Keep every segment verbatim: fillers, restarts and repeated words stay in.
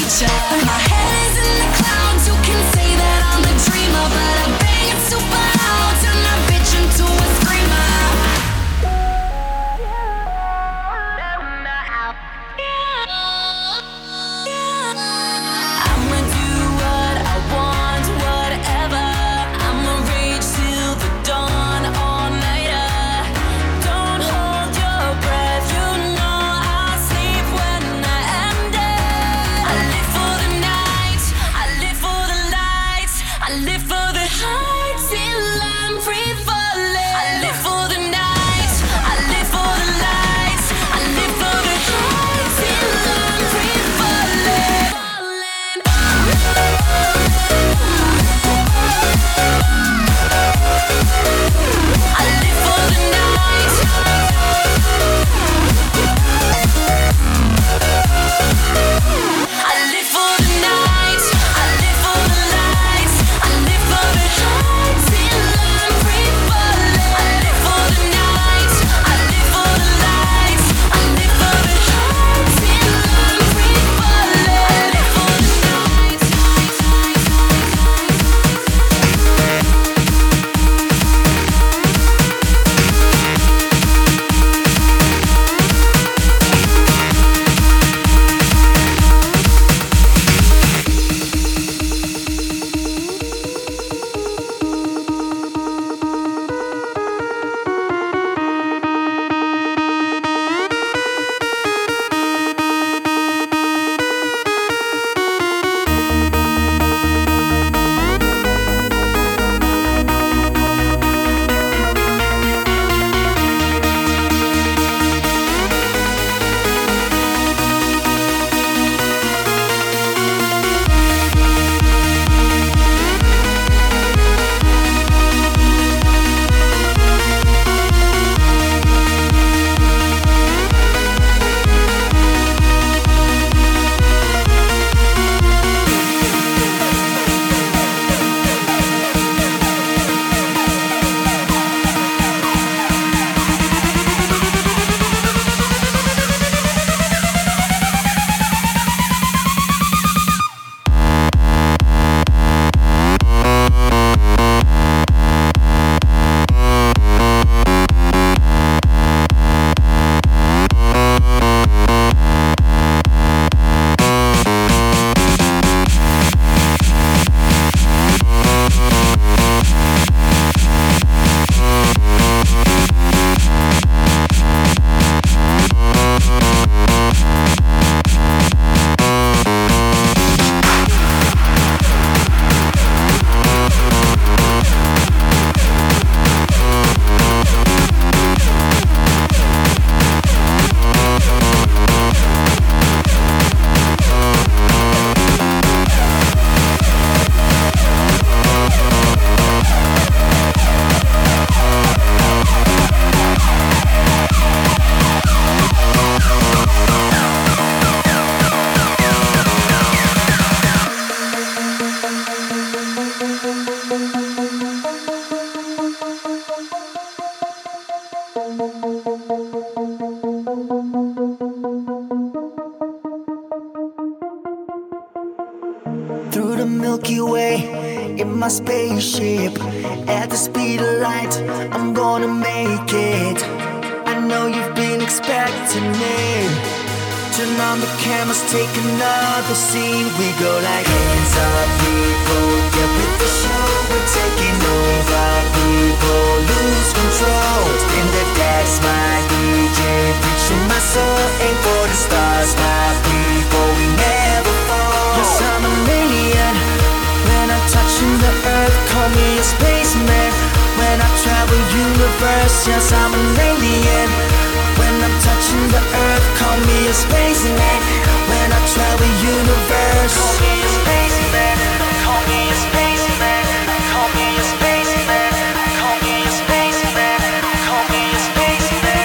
Through the Milky Way in my spaceship, at the speed of light, I'm gonna make it. I know you've been expecting me. Turn on the cameras, take another scene. We go like hands up, people, get with the show. We're taking over, people lose control. In the decks, my D J, preaching my soul. Aim for the stars, my people, we never fall. Yes, I'm an alien. When I'm touching the earth, call me a spaceman. When I travel universe, yes, I'm an alien. When I'm touching the earth, call me a spaceman. When I travel universe, call me a spaceman. Call me a spaceman. Call me a spaceman. Call me a spaceman. Call me a spaceman.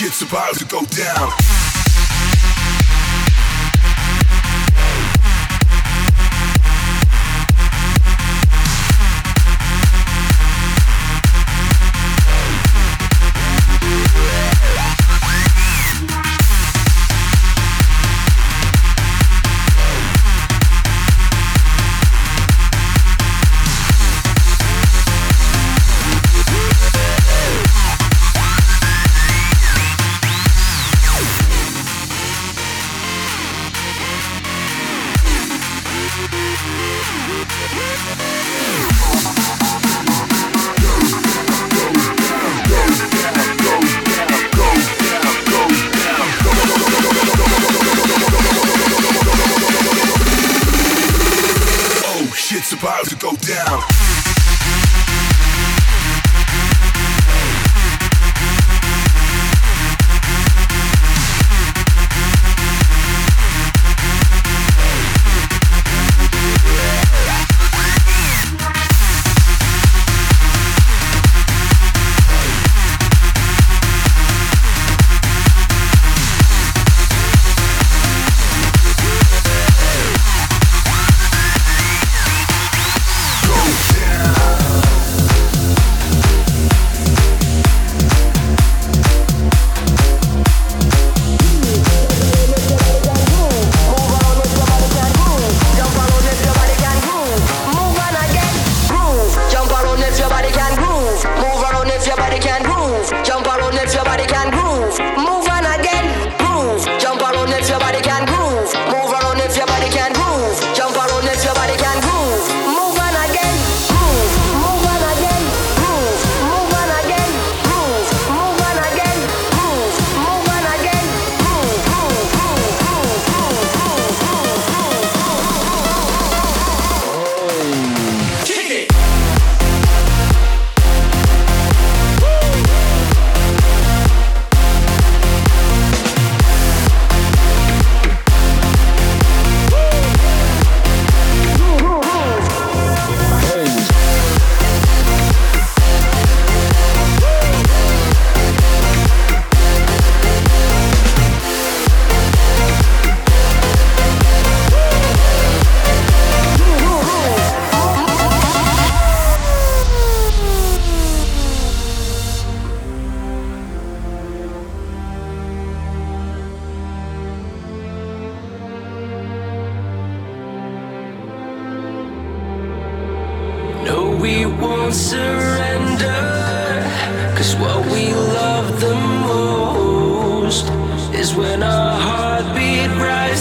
shit's about to go down. Shit's about to go down. We won't surrender, 'cause what we love the most is when our heartbeat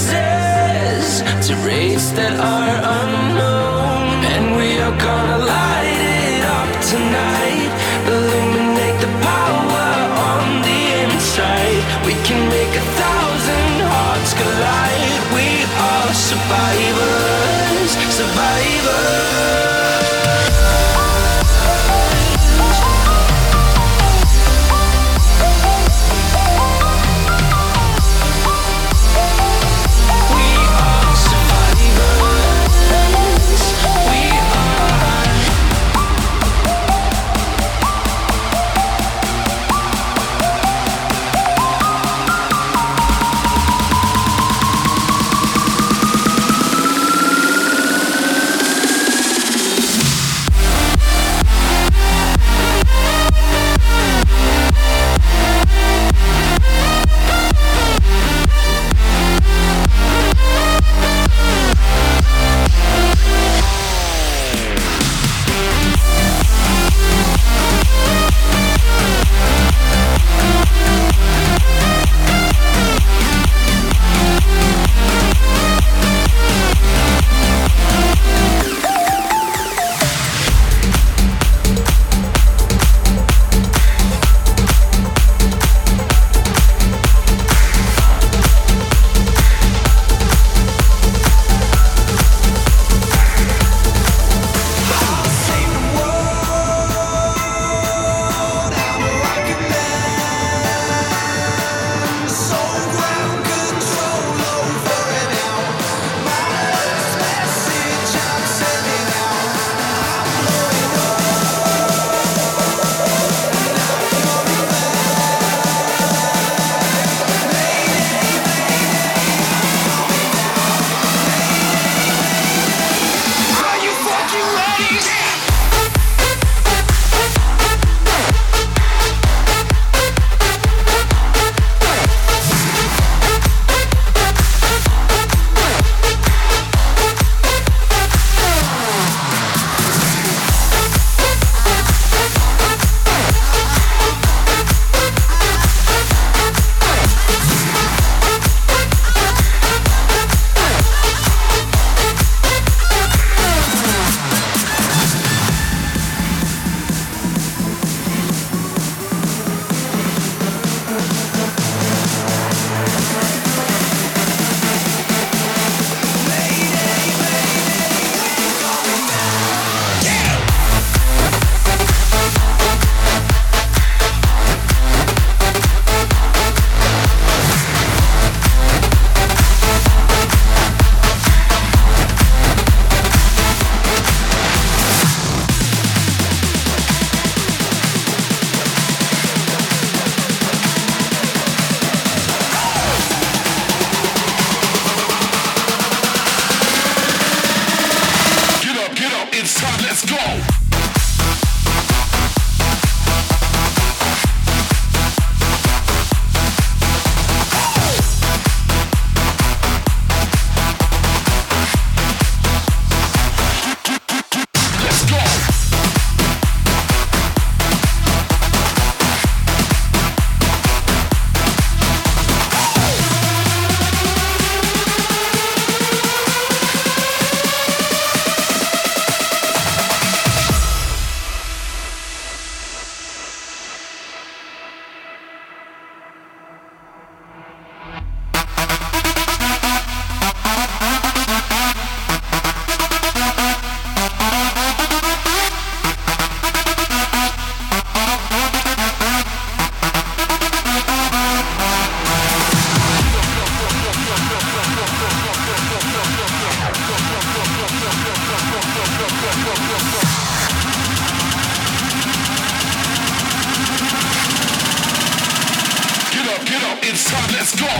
rises to rates that are unknown. And we are gonna light it up tonight, illuminate the power on the inside. We can make a thousand hearts collide. We are survivors, survivors. It's time, let's go.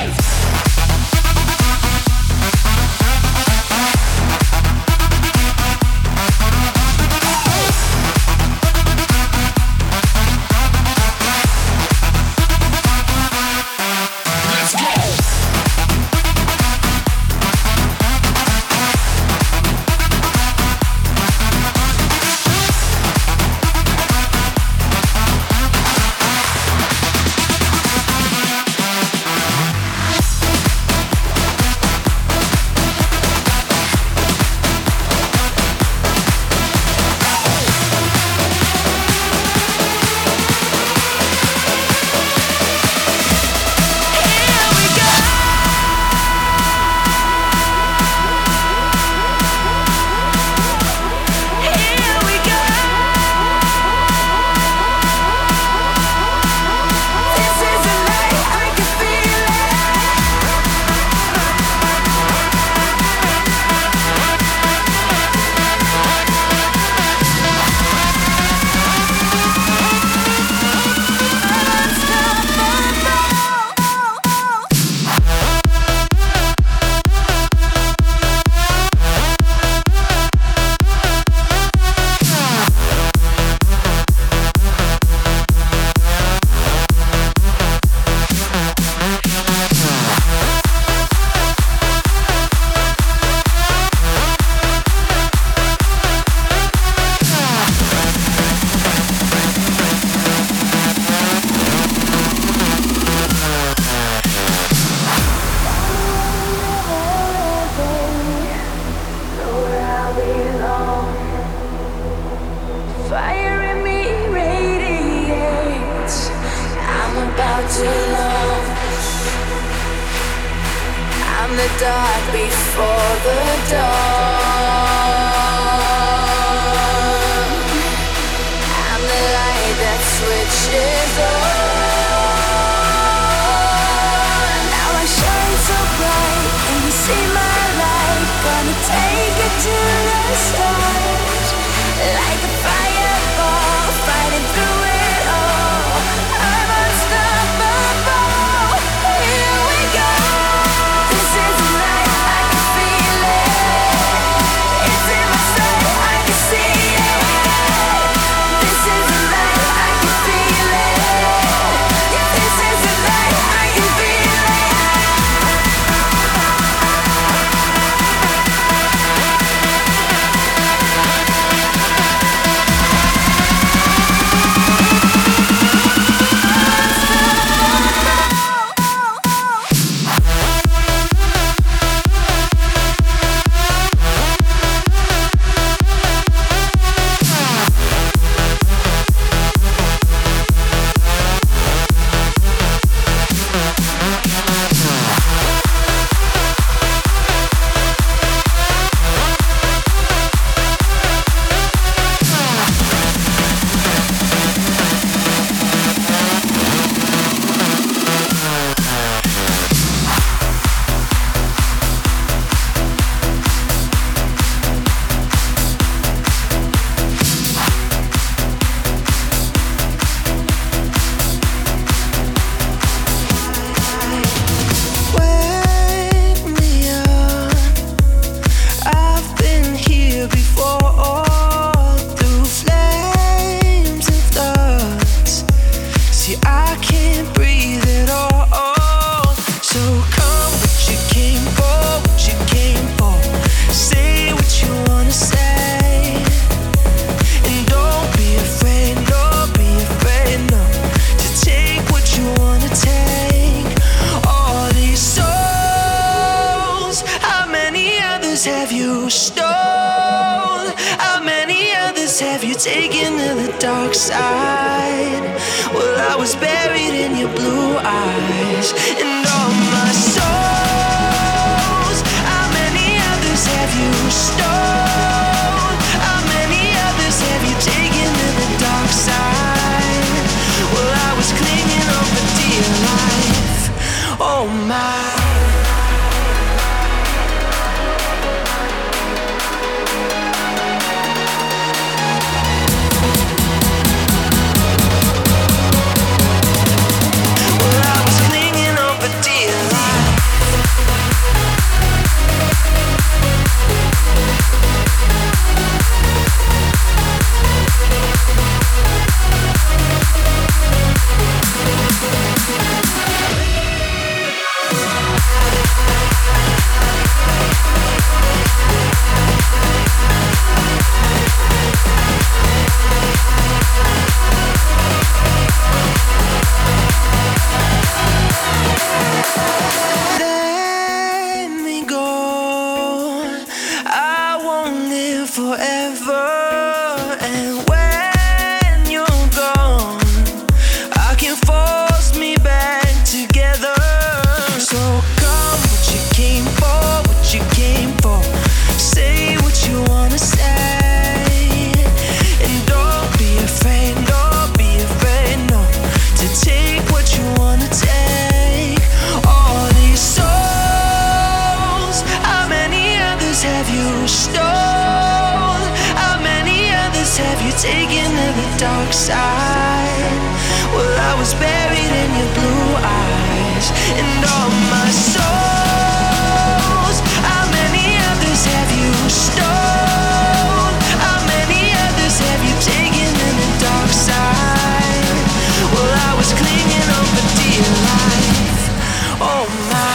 you came for, what you came for. Say what you wanna say, and don't be afraid, don't be afraid, no, to take what you wanna take. All these souls, how many others have you stole? How many others have you taken to the dark side? Well, I was buried in your blue eyes, and all my souls, how many others have you stole? How many others have you taken in the dark side? Well, I was clinging on for dear life. Oh my.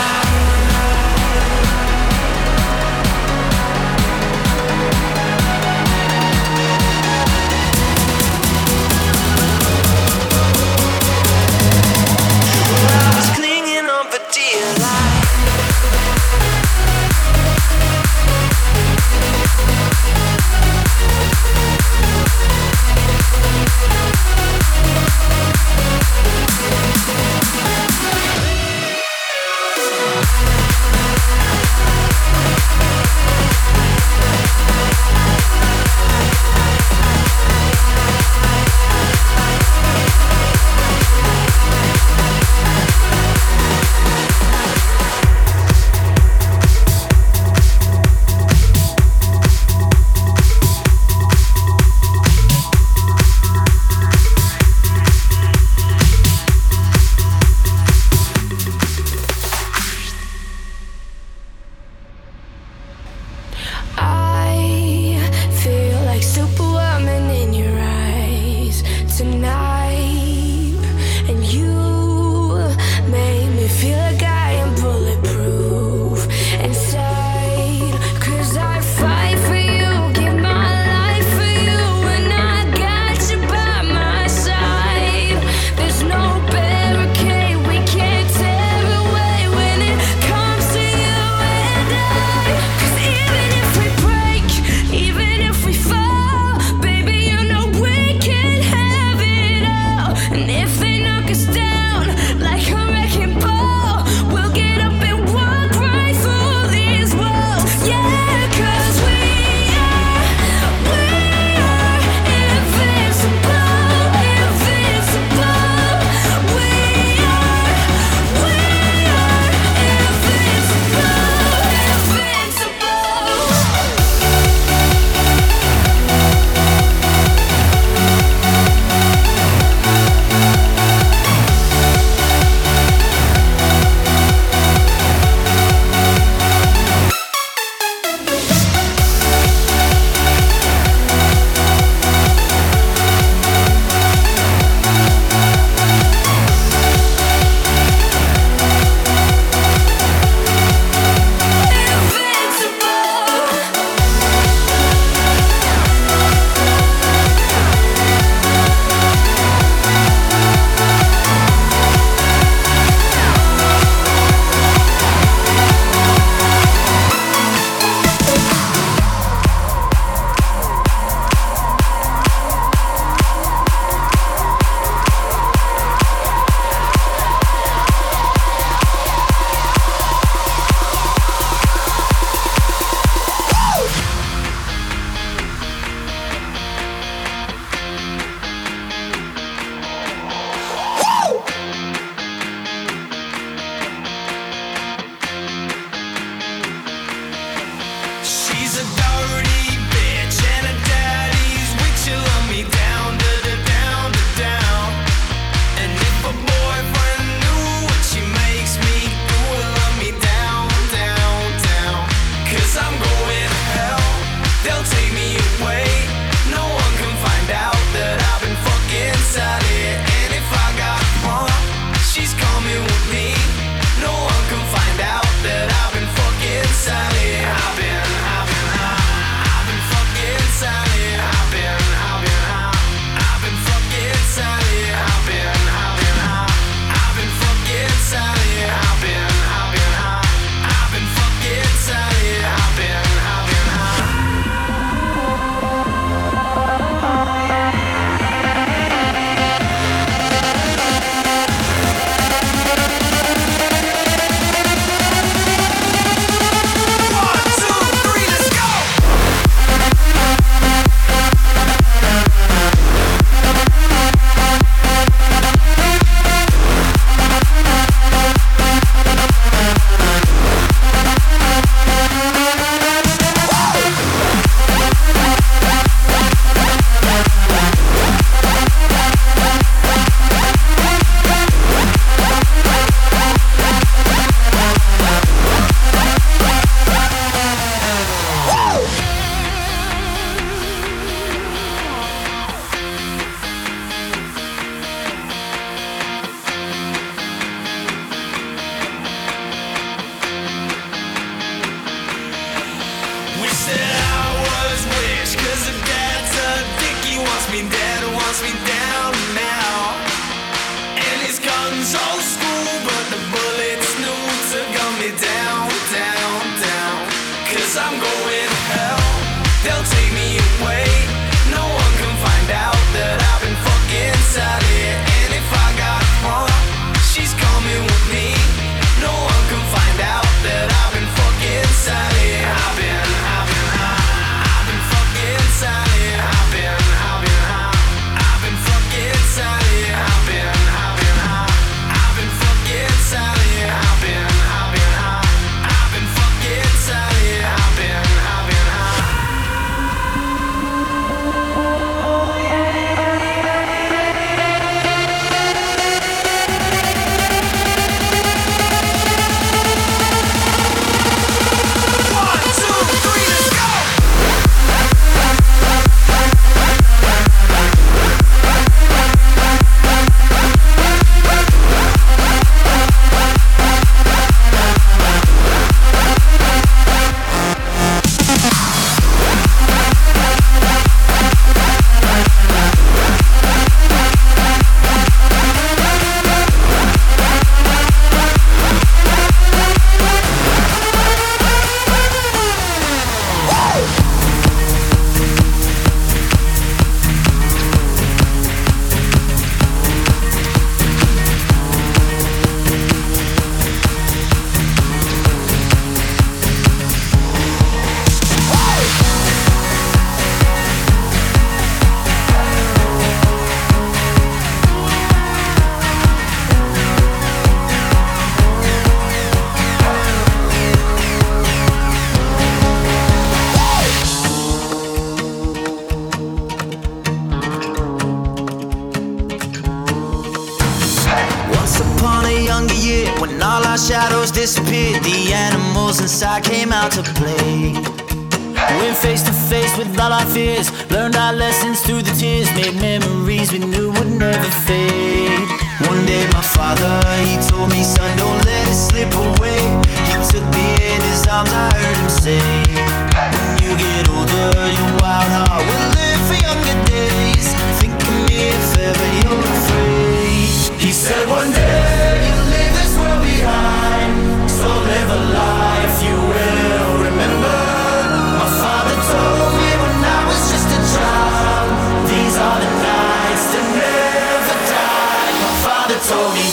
shadows disappeared, the animals inside came out to play. Went face to face with all our fears, learned our lessons through the tears, made memories we knew would never fade. One day my father, he told me, son, don't let it slip away. He took me in his arms, I heard him say, when you get older, your wild heart will live for younger days. Think of me if ever you're afraid. He said one day you'll leave this world behind, so live a life you will remember. My father told me when I was just a child, these are the nights that never die. My father told me.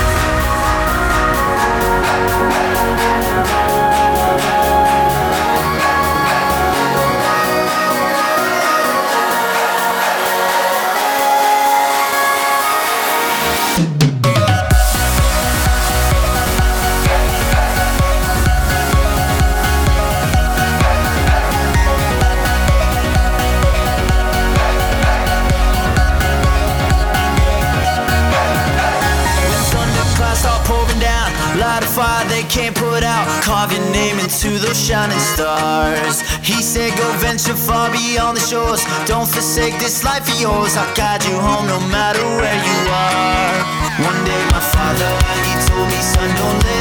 Light a fire they can't put out, carve your name into those shining stars. He said go venture far beyond the shores, don't forsake this life of yours. I'll guide you home no matter where you are. One day my father, he told me, son, don't let